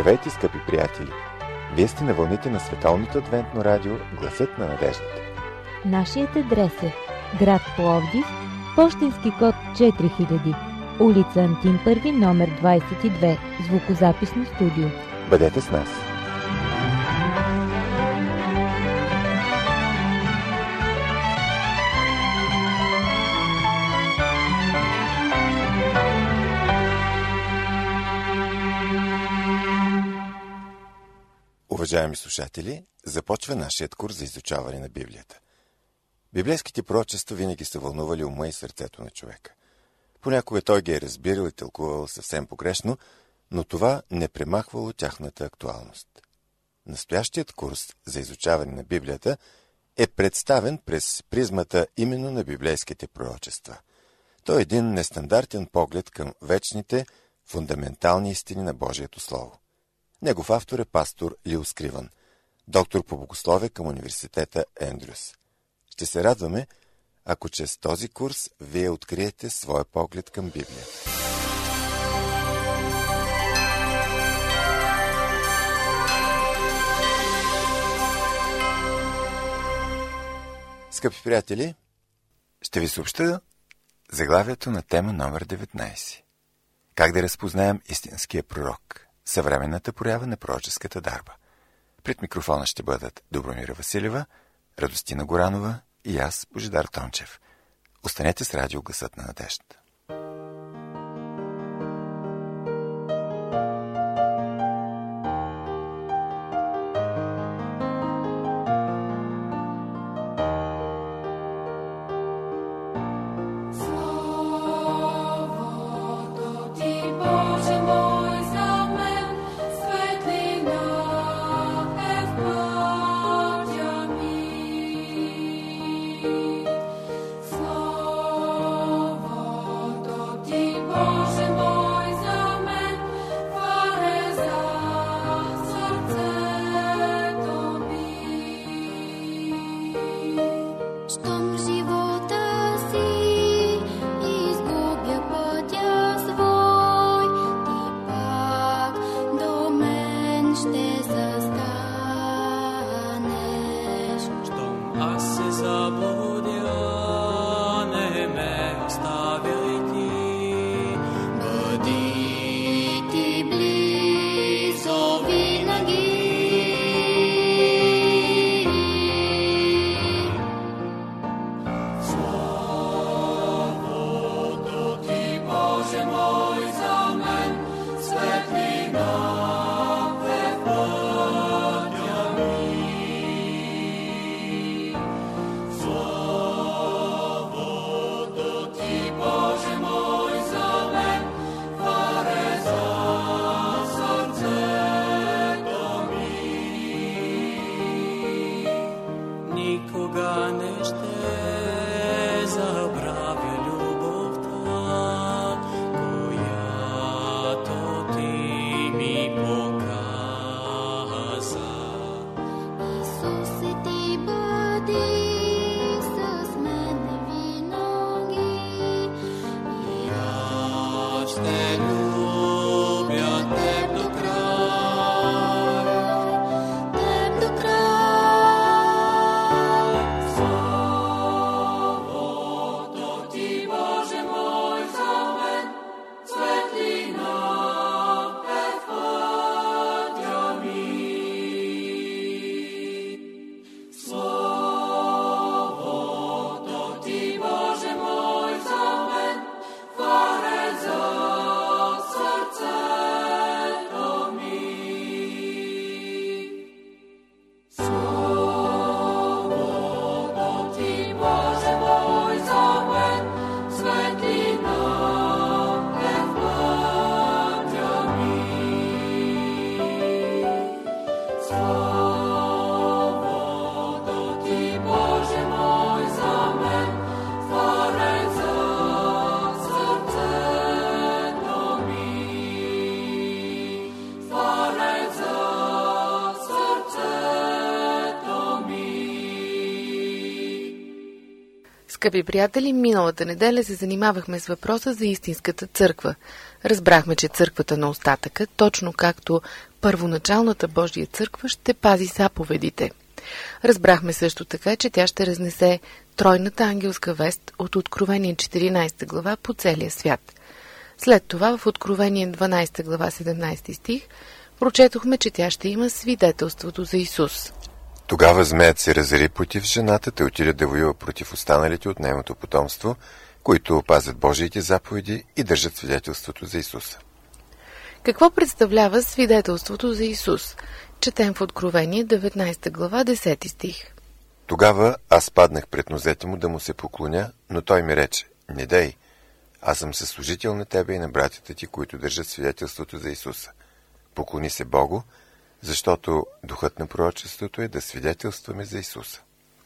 Здравейте, скъпи приятели! Вие сте на вълните на Световното адвентно радио Гласът на надеждата. Нашият адрес е град Пловдив, пощенски код 4000, улица Антим Първи, номер 22, звукозаписно студио. Бъдете с нас! Уважаеми слушатели, започва нашият курс за изучаване на Библията. Библейските пророчества винаги са вълнували ума и сърцето на човека. Понякога той ги е разбирал и тълкувал съвсем погрешно, но това не премахвало тяхната актуалност. Настоящият курс за изучаване на Библията е представен през призмата именно на библейските пророчества. Той е един нестандартен поглед към вечните, фундаментални истини на Божието Слово. Негов автор е пастор Лил Скривън, доктор по богословие към университета Ендрюс. Ще се радваме, ако чрез този курс вие откриете своя поглед към Библията. Скъпи приятели, ще ви съобща заглавието на тема номер 19. Как да разпознаем истинския пророк? Съвременната проява на пророческата дарба. Пред микрофона ще бъдат Добромира Василева, Радостина Горанова и аз, Божидар Тончев. Останете с радио Гласът на надеждата. Скъпи приятели, миналата неделя се занимавахме с въпроса за истинската църква. Разбрахме, че църквата на остатъка, точно както първоначалната Божия църква, ще пази заповедите. Разбрахме също така, че тя ще разнесе тройната ангелска вест от Откровение 14 глава по целия свят. След това в Откровение 12 глава 17 стих прочетохме, че тя ще има свидетелството за Исус. Тогава змеят се разяри против жената, те отиде да воюва против останалите от нейното потомство, които опазят Божиите заповеди и държат свидетелството за Исуса. Какво представлява свидетелството за Исус? Четем в Откровение 19 глава 10 стих. Тогава аз паднах пред нозете му да му се поклоня, но той ми рече: не дей, аз съм съслужител на тебе и на братята ти, които държат свидетелството за Исуса. Поклони се Богу, защото духът на пророчеството е да свидетелстваме за Исуса.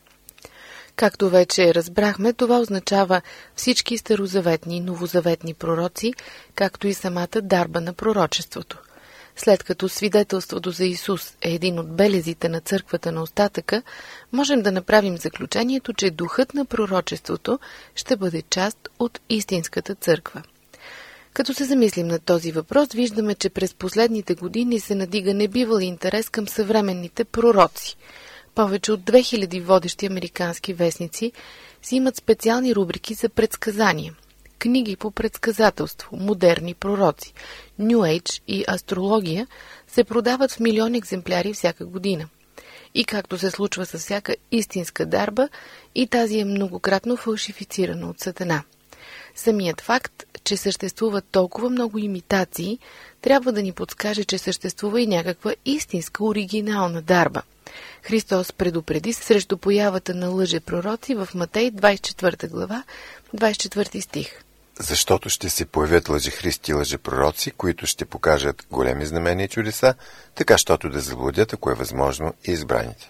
Както вече разбрахме, това означава всички старозаветни и новозаветни пророци, както и самата дарба на пророчеството. След като свидетелството за Исус е един от белезите на църквата на остатъка, можем да направим заключението, че духът на пророчеството ще бъде част от истинската църква. Като се замислим на този въпрос, виждаме, че през последните години се надига небивал интерес към съвременните пророци. Повече от 2000 водещи американски вестници си имат специални рубрики за предсказания. Книги по предсказателство, модерни пророци, New Age и астрология се продават в милиони екземпляри всяка година. И както се случва с всяка истинска дарба, и тази е многократно фалшифицирана от Сатана. Самият факт, че съществуват толкова много имитации, трябва да ни подскаже, че съществува и някаква истинска оригинална дарба. Христос предупреди срещу появата на лъжепророци в Матей 24 глава, 24 стих. Защото ще се появят лъжехристи и лъжепророци, които ще покажат големи знамения и чудеса, така щото да заблудят, ако е възможно, и избраните.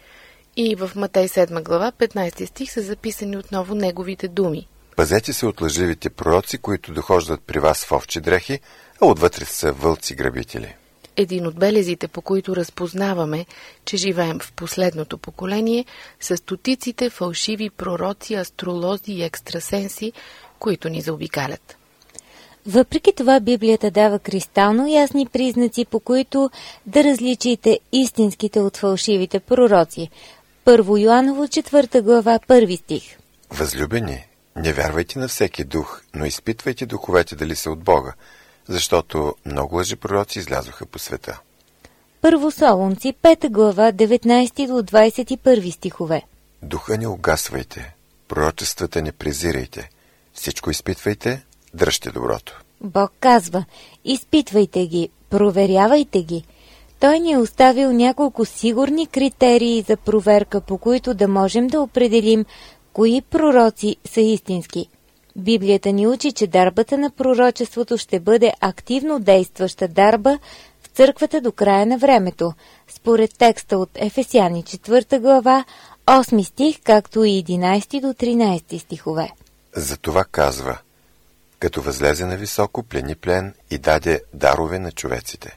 И в Матей 7 глава, 15 стих са записани отново неговите думи. Пазете се от лъжливите пророци, които дохождат при вас в овчи дрехи, а отвътре са вълци грабители. Един от белезите, по които разпознаваме, че живеем в последното поколение, са стотиците фалшиви пророци, астролози и екстрасенси, които ни заобикалят. Въпреки това Библията дава кристално ясни признаци, по които да различите истинските от фалшивите пророци. 1 Йоаново 4 глава 1 стих. Възлюбени, не вярвайте на всеки дух, но изпитвайте духовете дали са от Бога, защото много лъжепророци излязоха по света. 1 Солунци 5 глава 19 до 21 стихове. Духа не угасвайте, пророчествата не презирайте, всичко изпитвайте, дръжте доброто. Бог казва: изпитвайте ги, проверявайте ги. Той ни е оставил няколко сигурни критерии за проверка, по които да можем да определим кои пророци са истински. Библията ни учи, че дарбата на пророчеството ще бъде активно действаща дарба в църквата до края на времето, според текста от Ефесяни 4 глава, 8 стих, както и 11 до 13 стихове. Затова казва: като възлезе на високо, плени плен и даде дарове на човеците.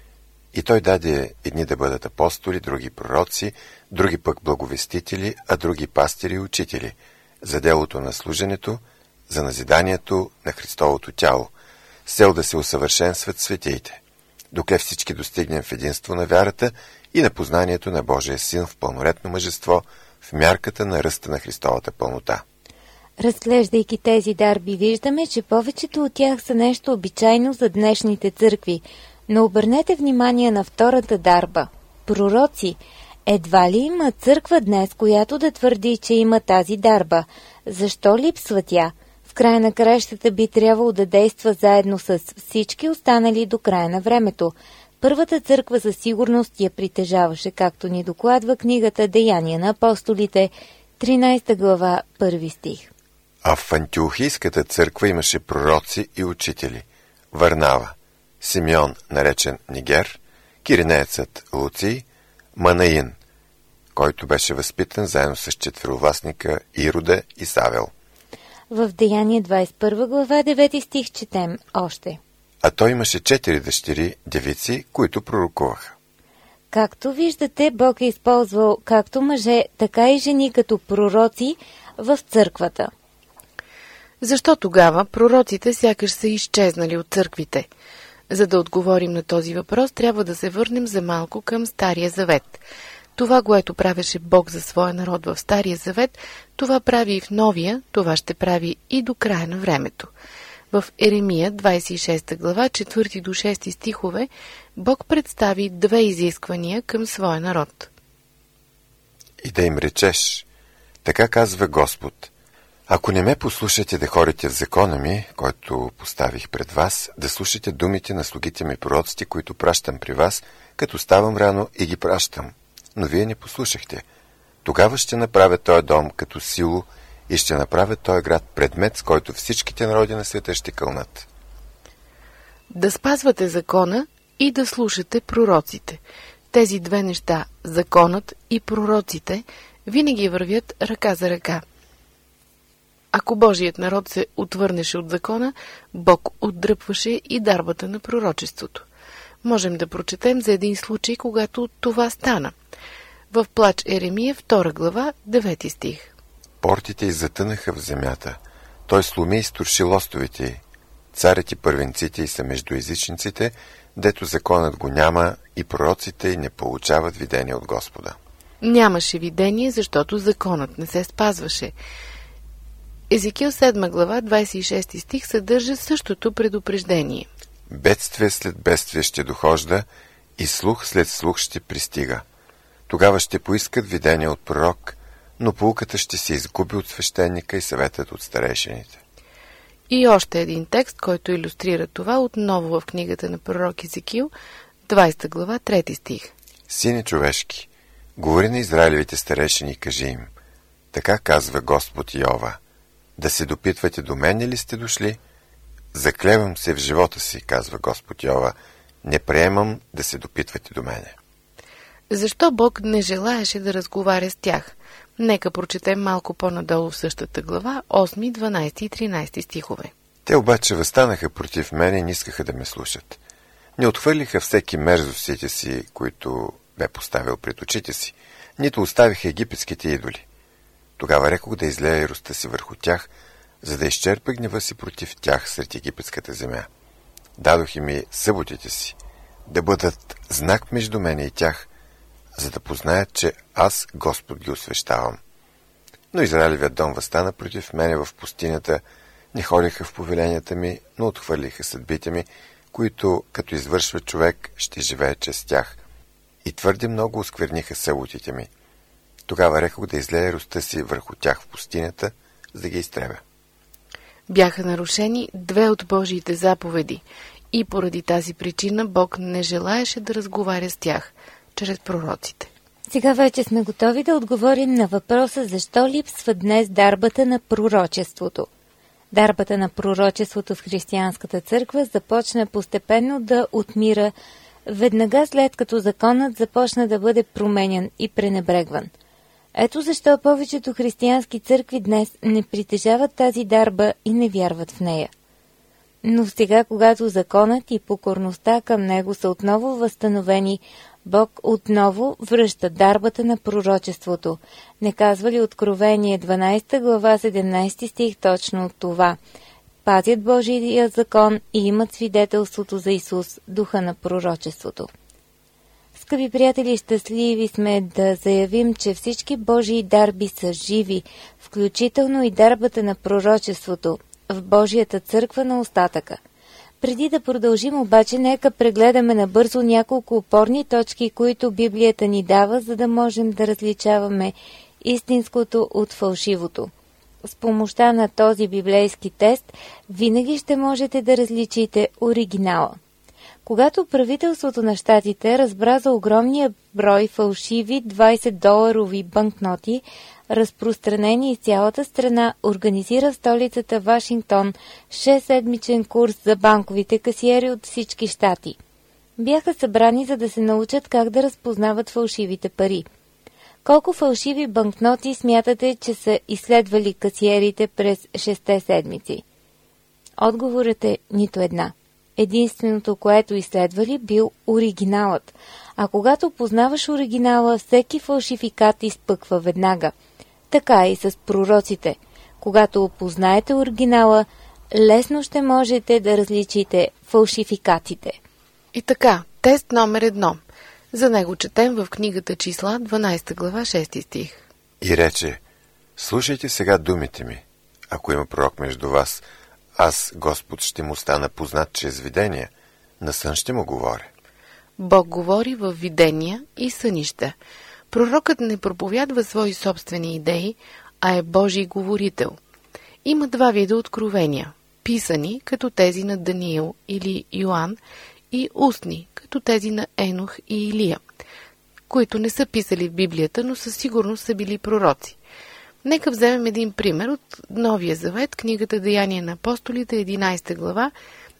И той даде едни да бъдат апостоли, други пророци, други пък благовестители, а други пастири и учители, за делото на служенето, за назиданието на Христовото тяло, с цел да се усъвършенстват светиите, докле всички достигнем в единство на вярата и на познанието на Божия Син в пълноретно мъжество, в мярката на ръста на Христовата пълнота. Разглеждайки тези дарби, виждаме, че повечето от тях са нещо обичайно за днешните църкви, но обърнете внимание на втората дарба – пророци. Едва ли има църква днес, която да твърди, че има тази дарба? Защо липсва тя? В края на краищата би трябвало да действа заедно с всички останали до края на времето. Първата църква със сигурност я притежаваше, както ни докладва книгата Деяния на апостолите, 13 глава, 1 стих. А в Антиохийската църква имаше пророци и учители. Варнава, Симеон, наречен Нигер, киринеецът Луций, Манаин, който беше възпитан заедно с четверовластника Ирода и Савел. В Деяние 21 глава 9 стих четем още. А той имаше 4 дъщери, девици, които пророкуваха. Както виждате, Бог е използвал както мъже, така и жени като пророци в църквата. Защо тогава пророците сякаш са изчезнали от църквите? За да отговорим на този въпрос, трябва да се върнем за малко към Стария завет. Това, което правеше Бог за своя народ в Стария завет, това прави и в Новия, това ще прави и до края на времето. В Еремия, 26 глава, 4 до 6 стихове, Бог представи две изисквания към своя народ. И да им речеш, така казва Господ, ако не ме послушате да ходите в закона ми, който поставих пред вас, да слушате думите на слугите ми пророците, които пращам при вас, като ставам рано и ги пращам. Но вие не послушахте. Тогава ще направя този дом като сило и ще направя този град предмет, с който всичките народи на света ще кълнат. Да спазвате закона и да слушате пророците. Тези две неща, законът и пророците, винаги вървят ръка за ръка. Ако Божият народ се отвърнеше от закона, Бог отдръпваше и дарбата на пророчеството. Можем да прочетем за един случай, когато това стана. В Плач Еремия, 2 глава, 9 стих. Портите й затънаха в земята. Той сломи и струши лостовете й. Царят и първенците й са между езичниците, дето законът го няма и пророците й не получават видение от Господа. Нямаше видение, защото законът не се спазваше. Езекил 7 глава, 26 стих съдържа същото предупреждение. Бедствие след бедствие ще дохожда и слух след слух ще пристига. Тогава ще поискат видение от пророк, но поуката ще се изгуби от свещеника и съветът от старейшините. И още един текст, който илюстрира това, отново в книгата на пророк Езекил, 20 глава, 3 стих. Сине човешки, говори на израилевите старейшини и кажи им, така казва Господ Йова, да се допитвате до мене ли сте дошли? Заклевам се в живота си, казва Господ Йова, не приемам да се допитвате до мене. Защо Бог не желаеше да разговаря с тях? Нека прочетем малко по-надолу в същата глава, 8, 12 и 13 стихове. Те обаче въстанаха против мене и не искаха да ме слушат. Не отхвърлиха всеки мерзостите си, които бе поставил пред очите си, нито оставиха египетските идоли. Тогава рекох да излея яростта си върху тях, за да изчерпа гнева си против тях сред египетската земя. Дадох им и съботите си, да бъдат знак между мене и тях, за да познаят, че аз, Господ, ги освещавам. Но Израилевият дом въстана против мене в пустинята, не ходиха в повеленията ми, но отхвърлиха съдбите ми, които, като извършва човек, ще живее чрез тях. И твърде много оскверниха съботите ми. Тогава рекох да излея яростта си върху тях в пустинята, за да ги изтребя. Бяха нарушени две от Божиите заповеди и поради тази причина Бог не желаеше да разговаря с тях чрез пророците. Сега вече сме готови да отговорим на въпроса защо липсва днес дарбата на пророчеството. Дарбата на пророчеството в християнската църква започна постепенно да отмира, веднага след като законът започна да бъде променян и пренебрегван. Ето защо повечето християнски църкви днес не притежават тази дарба и не вярват в нея. Но сега, когато законът и покорността към него са отново възстановени, Бог отново връща дарбата на пророчеството. Не казва ли Откровение 12 глава 17 стих точно от това? Пазят Божия закон и имат свидетелството за Исус, духа на пророчеството. Скъпи приятели, щастливи сме да заявим, че всички Божии дарби са живи, включително и дарбата на пророчеството, в Божията църква на остатъка. Преди да продължим обаче, нека прегледаме набързо няколко опорни точки, които Библията ни дава, за да можем да различаваме истинското от фалшивото. С помощта на този библейски тест винаги ще можете да различите оригинала. Когато правителството на щатите разбра за огромния брой фалшиви 20-доларови банкноти, разпространени из цялата страна, организира в столицата Вашингтон 6-седмичен курс за банковите касиери от всички щати. Бяха събрани, за да се научат как да разпознават фалшивите пари. Колко фалшиви банкноти смятате, че са изследвали касиерите през 6 седмици? Отговорът е нито една. Единственото, което изследвали, бил оригиналът. А когато познаваш оригинала, всеки фалшификат изпъква веднага. така и с пророците. Когато опознаете оригинала, лесно ще можете да различите фалшификатите. И така, тест номер 1. За него четем в книгата Числа, 12 глава, 6 стих. И рече: слушайте сега думите ми. Ако има пророк между вас, аз, Господ, ще му стана познат чрез видения. На сън ще му говоря. Бог говори в видения и сънища. Пророкът не проповядва свои собствени идеи, а е Божий говорител. Има два вида откровения – писани, като тези на Даниил или Йоан, и устни, като тези на Енох и Илия, които не са писали в Библията, но със сигурност са били пророци. Нека вземем един пример от Новия завет, книгата Деяния на апостолите, 11 глава,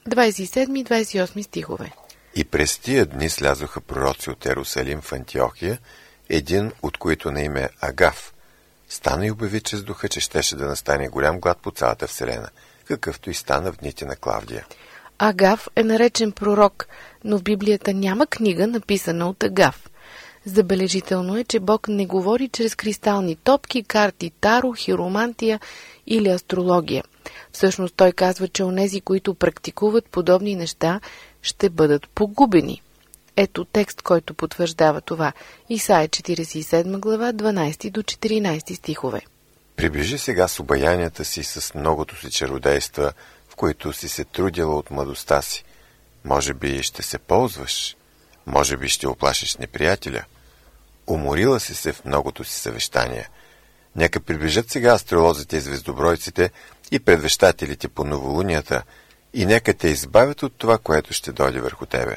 27 и 28 стихове. И през тия дни слязоха пророци от Ерусалим в Антиохия, един от които на име Агав. Стана и обяви чрез духа, че щеше да настане голям глад по цялата вселена, какъвто и стана в дните на Клавдия. Агав е наречен пророк, но в Библията няма книга, написана от Агав. Забележително е, че Бог не говори чрез кристални топки, карти, таро, хиромантия или астрология. Всъщност той казва, че онези, които практикуват подобни неща, ще бъдат погубени. Ето текст, който потвърждава това. Исаия 47 глава, 12 до 14 стихове. Приближи сега с обаянията си, с многото си чародейства, в които си се трудила от младостта си. Може би ще се ползваш, може би ще оплашиш неприятеля. Уморила си се в многото си съвещания. Нека приближат сега астролозите и звездобройците и предвещателите по новолунията и нека те избавят от това, което ще дойде върху тебе.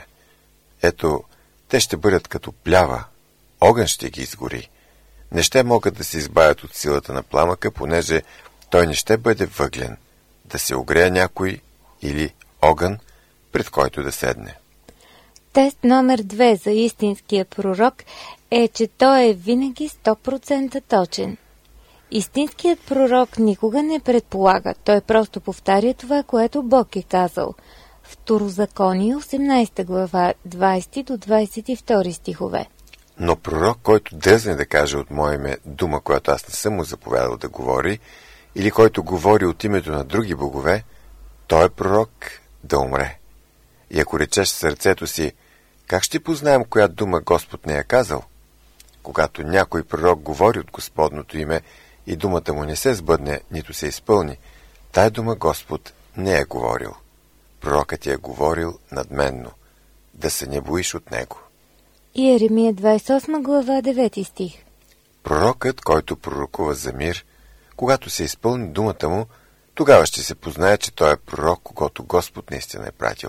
Ето, те ще бъдат като плява, огън ще ги изгори. Не ще могат да се избавят от силата на пламъка, понеже той не ще бъде въглен, да се огрея някой или огън, пред който да седне. Тест номер 2 за истинския пророк е, че той е винаги 100% точен. Истинският пророк никога не предполага, той просто повтаря това, което Бог е казал. Второзаконие, 18 глава, 20 до 22 стихове. Но пророк, който дръзне да каже от мое име дума, която аз не съм му заповядал да говори, или който говори от името на други богове, той е пророк да умре. И ако речеш в сърцето си: как ще познаем коя дума Господ не е казал? Когато някой пророк говори от Господното име и думата му не се сбъдне, нито се изпълни, тая дума Господ не е говорил. Пророкът е говорил надменно, да се не боиш от него. Иеремия 28 глава, 9 стих. Пророкът, който пророкува за мир, когато се изпълни думата му, тогава ще се познае, че той е пророк, когато Господ наистина е пратил.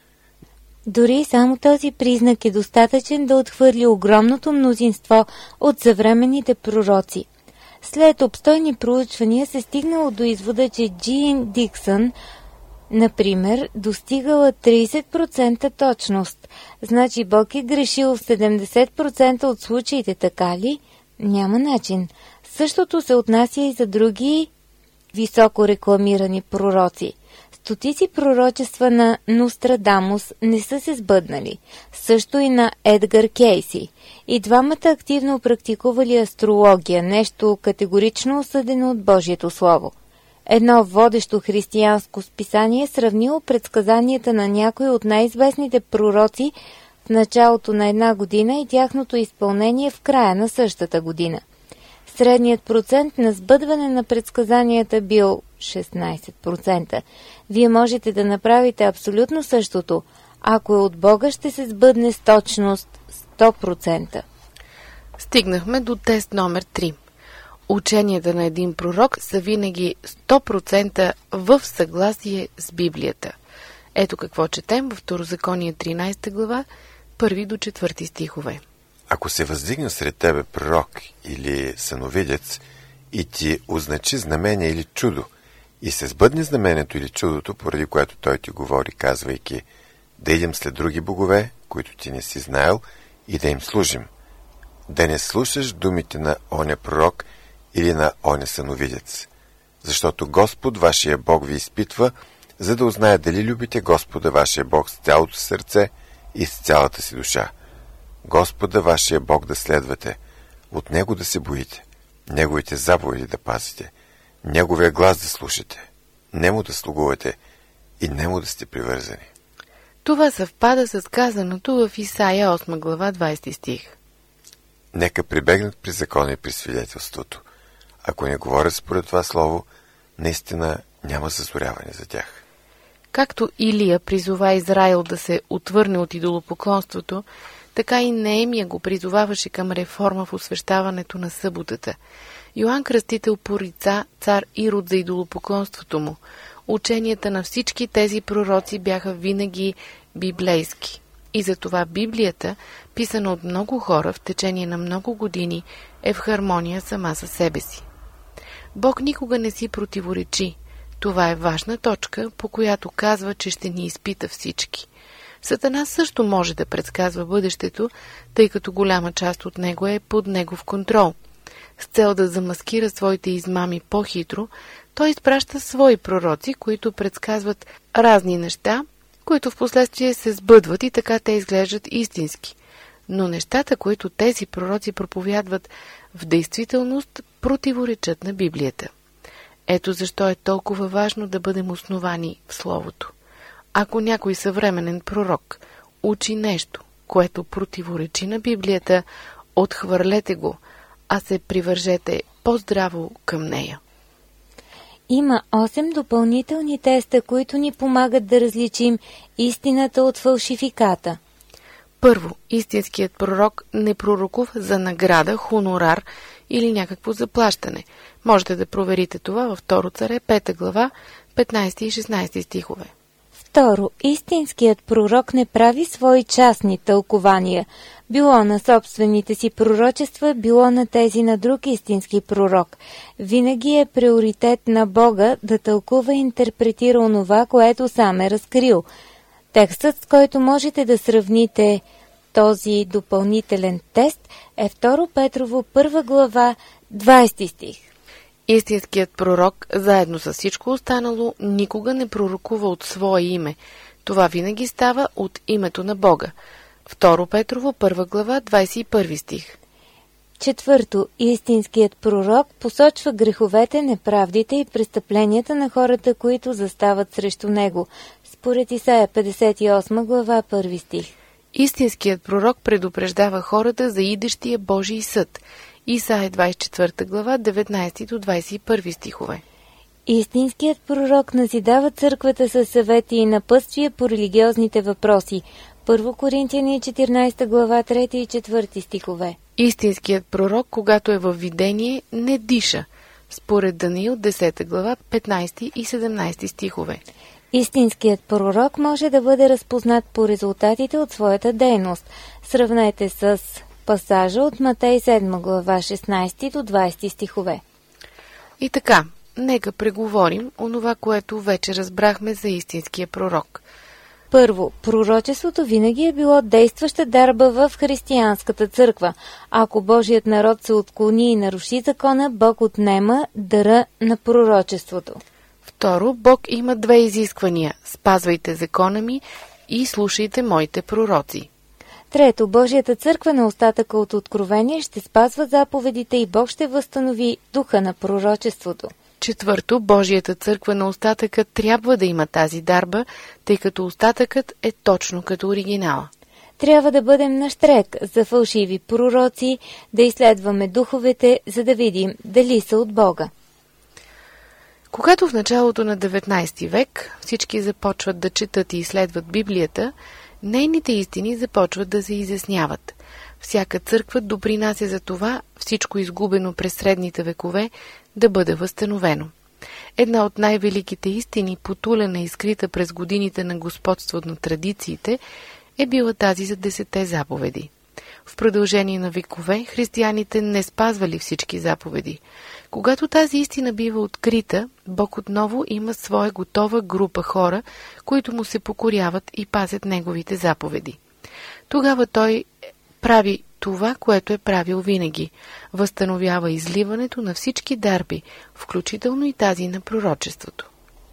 Дори само този признак е достатъчен да отхвърли огромното мнозинство от съвременните пророци. След обстойни проучвания се стигнало до извода, че Джин Диксън, например, достигала 30% точност. Значи Бог е грешил в 70% от случаите, така ли? Няма начин. Същото се отнася и за други високо рекламирани пророци. Стотици пророчества на Нострадамус не са се сбъднали. Също и на Едгар Кейси. И двамата активно практикували астрология, нещо категорично осъдено от Божието Слово. Едно водещо християнско списание сравнило предсказанията на някои от най-известните пророци в началото на една година и тяхното изпълнение в края на същата година. Средният процент на сбъдване на предсказанията бил 16%. Вие можете да направите абсолютно същото. Ако е от Бога, ще се сбъдне с точност 100%. Стигнахме до тест номер 3. Ученията на един пророк са винаги 100% в съгласие с Библията. Ето какво четем във Второзаконие 13 глава, 1 до 4 стихове. Ако се въздигне сред тебе пророк или съновидец и ти означи знамение или чудо, и се сбъдне знамението или чудото, поради което той ти говори, казвайки: да идем след други богове, които ти не си знаел, и да им служим. Да не слушаш думите на оня пророк или на оня съновидец. Защото Господ, вашия Бог, ви изпитва, за да узнае дали любите Господа, вашия Бог, с цялото сърце и с цялата си душа. Господа, вашия Бог, да следвате, от Него да се боите. Неговите заповеди да пазите, Неговия глас да слушате, Нему да слугувате и Нему да сте привързани. Това съвпада с казаното в Исаия 8 глава 20 стих. Нека прибегнат при закона и при свидетелството. Ако не говорят според това слово, наистина няма зазоряване за тях. Както Илия призова Израил да се отвърне от идолопоклонството, така и Неемия го призоваваше към реформа в освещаването на съботата. Йоан Кръстител порица цар Ирод за идолопоклонството му. Ученията на всички тези пророци бяха винаги библейски. И затова Библията, писана от много хора в течение на много години, е в хармония сама със себе си. Бог никога не си противоречи. Това е важна точка, по която казва, че ще ни изпита всички. Сатана също може да предсказва бъдещето, тъй като голяма част от него е под негов контрол. С цел да замаскира своите измами по-хитро, той изпраща свои пророци, които предсказват разни неща, които в последствие се сбъдват и така те изглеждат истински. Но нещата, които тези пророци проповядват, в действителност противоречат на Библията. Ето защо е толкова важно да бъдем основани в Словото. Ако някой съвременен пророк учи нещо, което противоречи на Библията, отхвърлете го, а се привържете по-здраво към нея. Има 8 допълнителни теста, които ни помагат да различим истината от фалшификата. Първо, истинският пророк не пророкува за награда, хонорар или някакво заплащане. Можете да проверите това във 2 Царе, 5 глава, 15 и 16 стихове. Второ, истинският пророк не прави свои частни тълкования, било на собствените си пророчества, било на тези на друг истински пророк. Винаги е приоритет на Бога да тълкува и интерпретира онова, което сам е разкрил. Текстът, с който можете да сравните този допълнителен тест, е 2 Петрово 1 глава 20 стих. Истинският пророк, заедно с всичко останало, никога не пророкува от свое име. Това винаги става от името на Бога. 2 Петрово 1 глава 21 стих. Четвърто, истинският пророк посочва греховете, неправдите и престъпленията на хората, които застават срещу него. Според Исаия 58 глава 1 стих. Истинският пророк предупреждава хората за идещия Божий съд. Исаия 24 глава 19 до 21 стихове. Истинският пророк назидава църквата със съвети и напътствия по религиозните въпроси. 1 Коринтияни 14 глава 3 и 4 стихове. Истинският пророк, когато е във видение, не диша. Според Даниил 10 глава 15 и 17 стихове. Истинският пророк може да бъде разпознат по резултатите от своята дейност. Сравнете с пасажа от Матей 7 глава 16 до 20 стихове. И така, нека преговорим онова, което вече разбрахме за истинския пророк. Първо, пророчеството винаги е било действаща дарба в християнската църква. Ако Божият народ се отклони и наруши закона, Бог отнема дара на пророчеството. Второ, Бог има две изисквания. Спазвайте закона ми и слушайте моите пророци. Трето, Божията църква на остатъка от откровение ще спазва заповедите и Бог ще възстанови духа на пророчеството. Четвърто, Божията църква на остатъка трябва да има тази дарба, тъй като остатъкът е точно като оригинала. Трябва да бъдем нащрек за фалшиви пророци, да изследваме духовете, за да видим дали са от Бога. Когато в началото на 19 век всички започват да четат и изследват Библията, нейните истини започват да се изясняват. Всяка църква допринася за това всичко изгубено през средните векове да бъде възстановено. Една от най-великите истини, потулена и скрита през годините на господство на традициите, е била тази за 10 заповеди. В продължение на векове християните не спазвали всички заповеди. Когато тази истина бива открита, Бог отново има своя готова група хора, които му се покоряват и пазят неговите заповеди. Тогава той прави това, което е правил винаги. Възстановява изливането на всички дарби, включително и тази на пророчеството.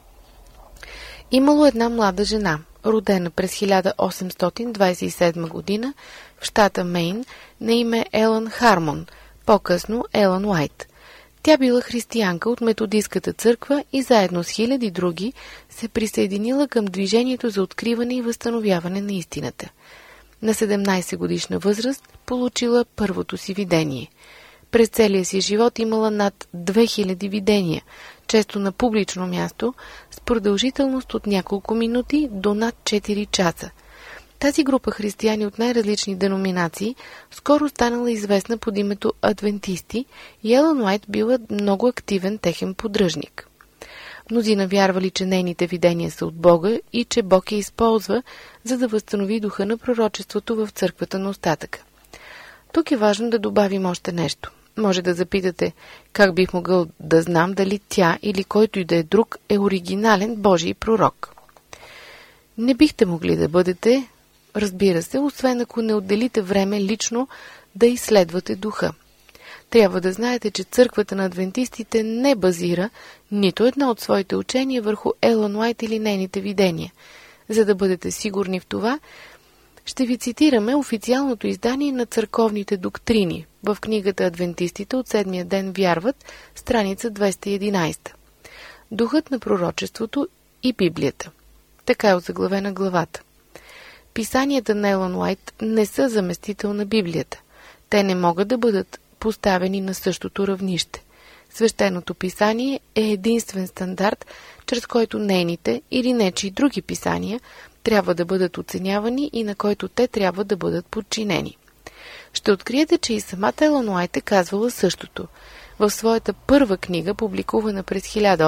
Имало една млада жена, родена през 1827 година в щата Мейн, на име Елън Хармон, по-късно Елън Уайт. Тя била християнка от методистката църква и заедно с хиляди други се присъединила към движението за откриване и възстановяване на истината. На 17 годишна възраст получила първото си видение. През целия си живот имала над 2000 видения, често на публично място, с продължителност от няколко минути до над 4 часа. Тази група християни от най-различни деноминации скоро станала известна под името адвентисти и Елън Уайт била много активен техен поддръжник. Мнозина вярвали, че нейните видения са от Бога и че Бог я използва, за да възстанови духа на пророчеството в църквата на остатъка. Тук е важно да добавим още нещо. Може да запитате, как бих могъл да знам дали тя или който и да е друг е оригинален Божий пророк. Не бихте могли да бъдете, разбира се, освен ако не отделите време лично да изследвате духа. Трябва да знаете, че църквата на адвентистите не базира нито едно от своите учения върху Елън Уайт или нейните видения. За да бъдете сигурни в това, ще ви цитираме официалното издание на църковните доктрини в книгата Адвентистите от седмия ден вярват, страница 211. Духът на пророчеството и Библията. Така е озаглавена главата. Писанията на Елън Уайт не са заместител на Библията. Те не могат да бъдат поставени на същото равнище. Свещеното писание е единствен стандарт, чрез който нейните или нечии други писания трябва да бъдат оценявани и на който те трябва да бъдат подчинени. Ще откриете, че и самата Елън Уайт е казвала същото. В своята първа книга, публикувана през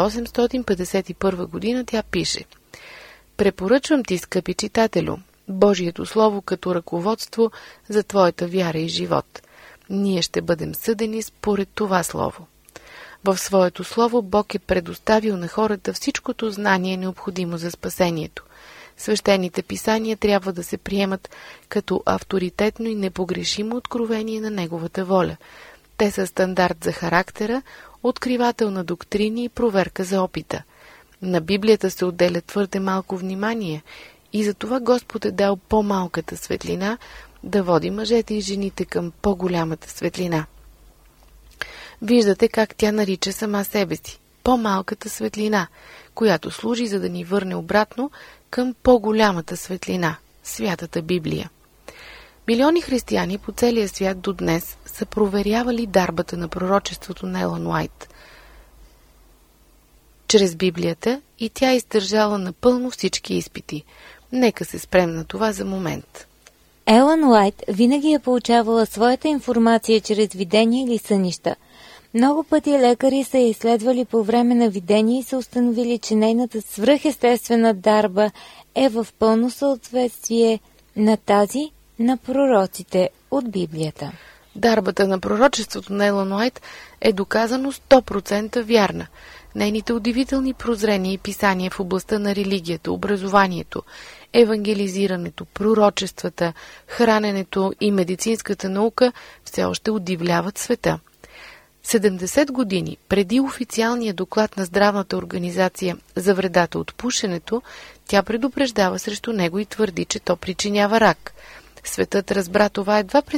1851 година, тя пише: „Препоръчвам ти, скъпи читателю, Божието Слово като ръководство за твоята вяра и живот. Ние ще бъдем съдени според това Слово. В своето Слово Бог е предоставил на хората всичкото знание необходимо за спасението. Свещените писания трябва да се приемат като авторитетно и непогрешимо откровение на Неговата воля. Те са стандарт за характера, откривател на доктрини и проверка за опита. На Библията се отделя твърде малко внимание и затова Господ е дал по-малката светлина да води мъжете и жените към по-голямата светлина. Виждате как тя нарича сама себе си – по-малката светлина, която служи за да ни върне обратно към по-голямата светлина – Святата Библия. Милиони християни по целия свят до днес са проверявали дарбата на пророчеството на Елън Уайт чрез Библията и тя е издържала напълно всички изпити. Нека се спрем на това за момент. Елън Уайт винаги е получавала своята информация чрез видения или сънища. Много пъти лекари са я изследвали по време на видения и са установили, че нейната свръхестествена дарба е в пълно съответствие на тази на пророците от Библията. Дарбата на пророчеството на Елън Уайт е доказано 100% вярна. Нейните удивителни прозрения и писания в областта на религията, образованието, евангелизирането, пророчествата, храненето и медицинската наука все още удивляват света. 70 години преди официалния доклад на Здравната организация за вредата от пушенето, тя предупреждава срещу него и твърди, че то причинява рак. Светът разбра това едва през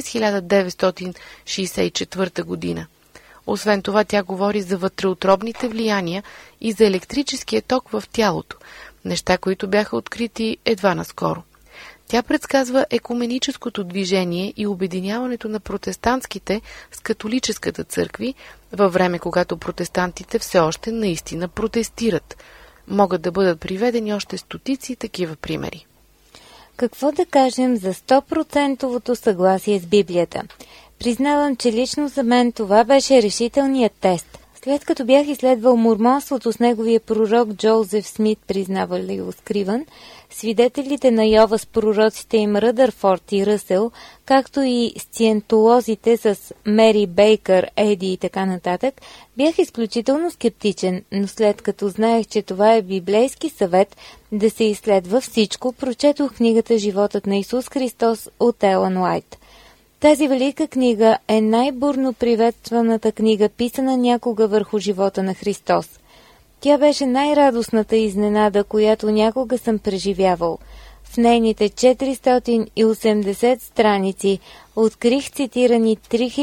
1964 година. Освен това, тя говори за вътреутробните влияния и за електрическия ток в тялото, неща, които бяха открити едва наскоро. Тя предсказва екуменическото движение и обединяването на протестантските с католическата църкви във време, когато протестантите все още наистина протестират. Могат да бъдат приведени още стотици такива примери. Какво да кажем за 100% съгласие с Библията? Признавам, че лично за мен това беше решителният тест. След като бях изследвал мормонството с неговия пророк Джозеф Смит, признава ли Скриван, свидетелите на Йова с пророците им Ръдърфорд и Ръсел, както и сциентолозите с Мери Бейкър, Еди и така нататък, бях изключително скептичен, но след като знаех, че това е библейски съвет да се изследва всичко, прочетох книгата «Животът на Исус Христос» от Елън Уайт. Тази велика книга е най-бурно приветстваната книга, писана някога върху живота на Христос. Тя беше най-радостната изненада, която някога съм преживявал. В нейните 480 страници открих цитирани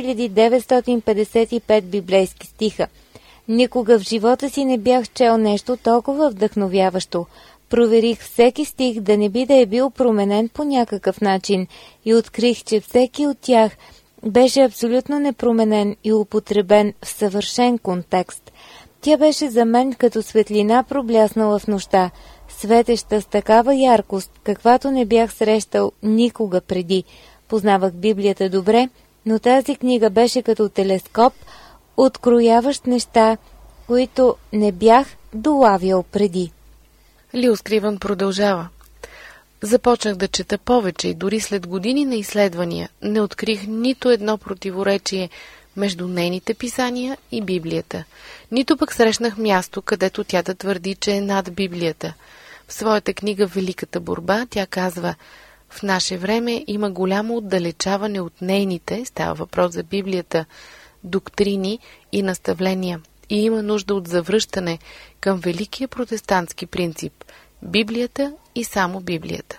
3955 библейски стиха. Никога в живота си не бях чел нещо толкова вдъхновяващо. Проверих всеки стих да не би да е бил променен по някакъв начин и открих, че всеки от тях беше абсолютно непроменен и употребен в съвършен контекст. Тя беше за мен като светлина пробляснала в нощта, светеща с такава яркост, каквато не бях срещал никога преди. Познавах Библията добре, но тази книга беше като телескоп, открояващ неща, които не бях долавял преди. Лил Скривън продължава. Започнах да чета повече и дори след години на изследвания не открих нито едно противоречие между нейните писания и Библията. Нито пък срещнах място, където тя да твърди, че е над Библията. В своята книга «Великата борба» тя казва: в наше време има голямо отдалечаване от нейните, става въпрос за Библията, доктрини и наставления и има нужда от завръщане към великия протестантски принцип – Библията и само Библията.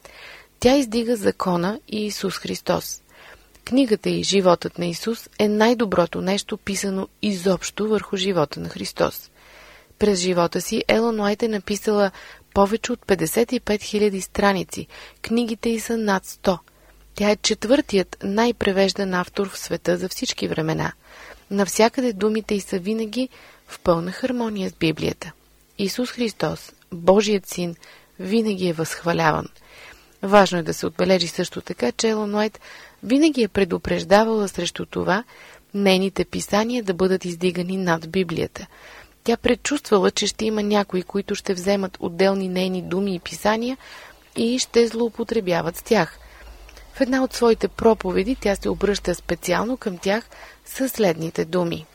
Тя издига закона и Исус Христос. Книгата и животът на Исус е най-доброто нещо, писано изобщо върху живота на Христос. През живота си Елън Уайт е написала повече от 55 000 страници. Книгите й са над 100. Тя е четвъртият най-превеждан автор в света за всички времена. Навсякъде думите й са винаги в пълна хармония с Библията. Исус Христос, Божият син, винаги е възхваляван. Важно е да се отбележи също така, че Елън Уайт винаги е предупреждавала срещу това нейните писания да бъдат издигани над Библията. Тя предчувствала, че ще има някои, които ще вземат отделни нейни думи и писания и ще злоупотребяват с тях. В една от своите проповеди тя се обръща специално към тях със следните думи.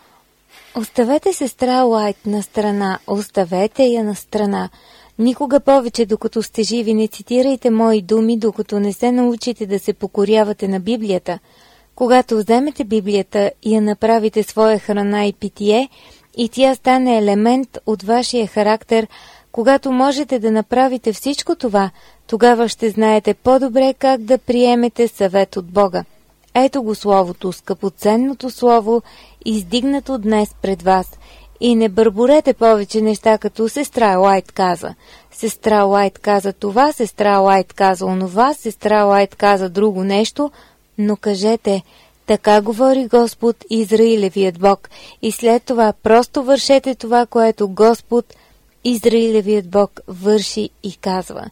Оставете сестра Уайт на страна, оставете я на страна. Никога повече, докато сте живи, не цитирайте мои думи, докато не се научите да се покорявате на Библията. Когато вземете Библията и я направите своя храна и питие, и тя стане елемент от вашия характер, когато можете да направите всичко това, тогава ще знаете по-добре как да приемете съвет от Бога. Ето го словото, скъпоценното слово, издигнато днес пред вас. И не бърборете повече неща, като сестра Уайт каза. Сестра Уайт каза това, сестра Уайт каза онова, сестра Уайт каза друго нещо, но кажете: така говори Господ, Израилевият Бог, и след това просто вършете това, което Господ, Израилевият Бог, върши и казва.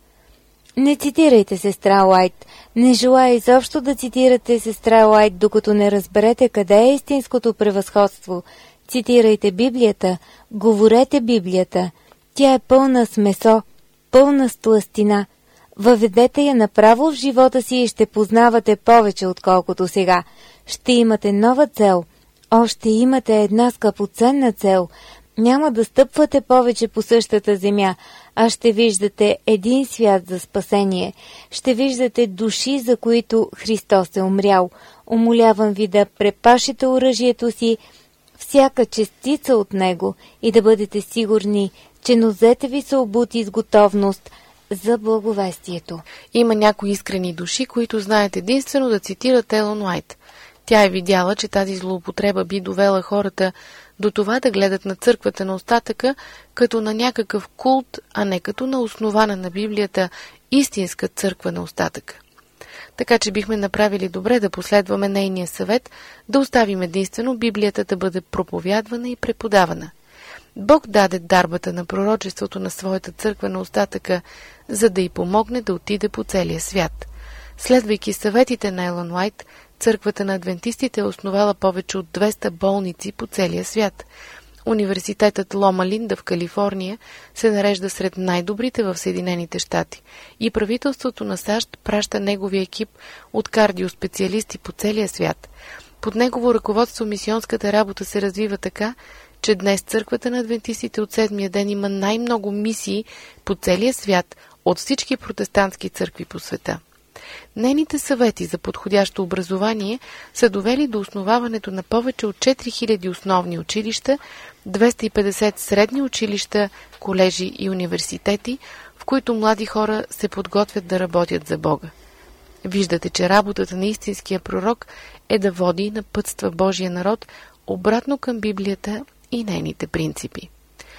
Не цитирайте сестра Уайт. Не желая изобщо да цитирате сестра Уайт, докато не разберете къде е истинското превъзходство. Цитирайте Библията, говорете Библията. Тя е пълна с месо, пълна с тлъстина. Въведете я направо в живота си и ще познавате повече, отколкото сега. Ще имате нова цел. Още имате една скъпоценна цел. Няма да стъпвате повече по същата земя, а ще виждате един свят за спасение. Ще виждате души, за които Христос е умрял. Умолявам ви да препашете оръжието си, всяка частица от него, и да бъдете сигурни, че нозете ви са обути с готовност за благовестието. Има някои искрени души, които знаят единствено да цитират Елън Уайт. Тя е видяла, че тази злоупотреба би довела хората до това да гледат на църквата на остатъка като на някакъв култ, а не като на основана на Библията истинска църква на остатъка. Така че бихме направили добре да последваме нейния съвет, да оставим единствено Библията да бъде проповядвана и преподавана. Бог даде дарбата на пророчеството на своята църква на остатъка, за да й помогне да отиде по целия свят. Следвайки съветите на Елън Уайт, църквата на адвентистите е основала повече от 200 болници по целия свят. Университетът Лома Линда в Калифорния се нарежда сред най-добрите в Съединените щати и правителството на САЩ праща неговия екип от кардиоспециалисти по целия свят. Под негово ръководство мисионската работа се развива така, че днес църквата на адвентистите от седмия ден има най-много мисии по целия свят от всички протестантски църкви по света. Нейните съвети за подходящо образование са довели до основаването на повече от 4000 основни училища, 250 средни училища, колежи и университети, в които млади хора се подготвят да работят за Бога. Виждате, че работата на истинския пророк е да води и напътства Божия народ обратно към Библията и нейните принципи.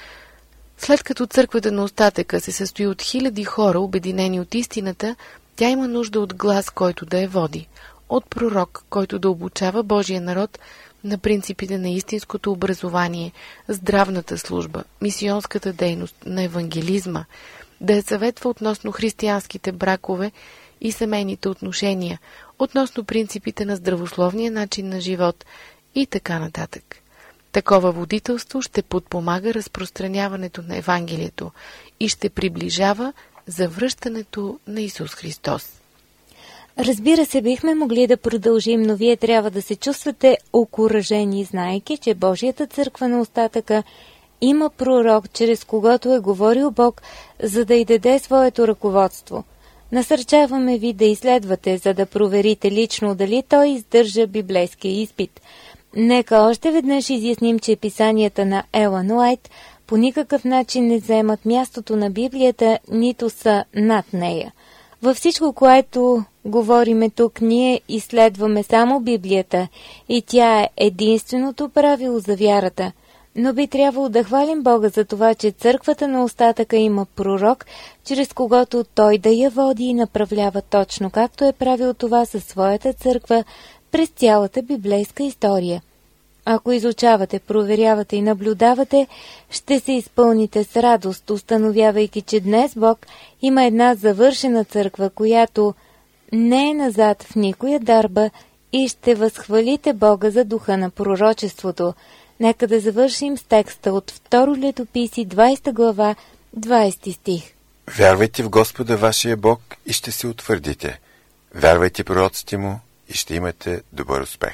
След като църквата на остатъка се състои от хиляди хора, обединени от истината, тя има нужда от глас, който да я води, от пророк, който да обучава Божия народ на принципите на истинското образование, здравната служба, мисионската дейност, на евангелизма, да я съветва относно християнските бракове и семейните отношения, относно принципите на здравословния начин на живот и така нататък. Такова водителство ще подпомага разпространяването на Евангелието и ще приближава завръщането на Исус Христос. Разбира се, бихме могли да продължим, но вие трябва да се чувствате окуражени, знаейки, че Божията църква на остатъка има пророк, чрез когото е говорил Бог, за да й даде своето ръководство. Насърчаваме ви да изследвате, за да проверите лично дали той издържа библейския изпит. Нека още веднъж изясним, че писанията на Елън Уайт по никакъв начин не заемат мястото на Библията, нито са над нея. Във всичко, което говориме тук, ние изследваме само Библията и тя е единственото правило за вярата. Но би трябвало да хвалим Бога за това, че църквата на остатъка има пророк, чрез когото той да я води и направлява точно както е правил това със своята църква през цялата библейска история. Ако изучавате, проверявате и наблюдавате, ще се изпълните с радост, установявайки, че днес Бог има една завършена църква, която не е назад в никоя дарба и ще възхвалите Бога за духа на пророчеството. Нека да завършим с текста от 2 Летописи, 20 глава, 20 стих. Вярвайте в Господа вашия Бог и ще се утвърдите. Вярвайте пророците му и ще имате добър успех.